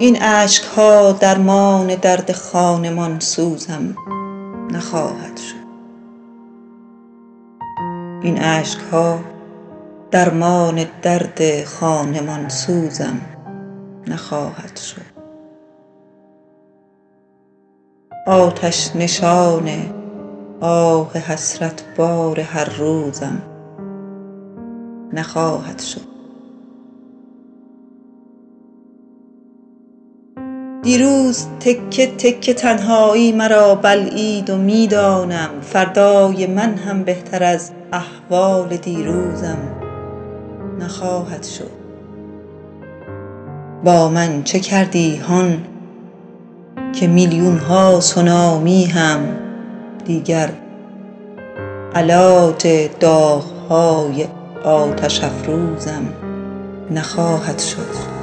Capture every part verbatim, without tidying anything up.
این اشک‌ها درمان درد خانمان سوزم نخواهد شد. این اشک‌ها درمان درد خانمان سوزم نخواهد شد. آتش نشان آه حسرت بار هر روزم نخواهد شد. دیروز تکه تکه تنهایی مرا بلعید و می دانم فردای من هم بهتر از احوال دیروزم نخواهد شد. با من چه کردی هان که میلیون ها سونامی هم دیگر علاج داغ‌های آتش افروزم نخواهد شد.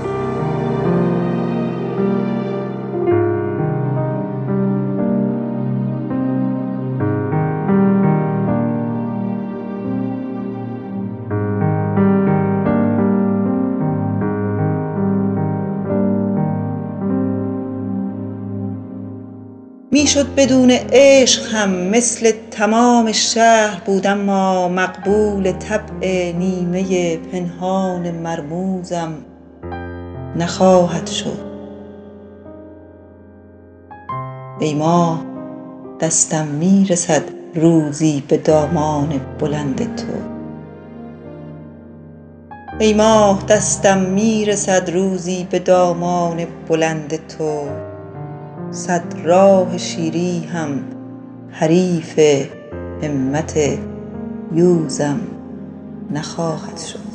میشد بدون عشق هم مثل تمام شهر بود، اما مقبول طبع نیمه پنهان مرموزم نخواهد شد. ای ماه دستم میرسد روزی به دامان بلند تو. ای ماه دستم میرسد روزی به دامان بلند تو. صد راه شیری هم حریف همت یوزم نخواهد شد.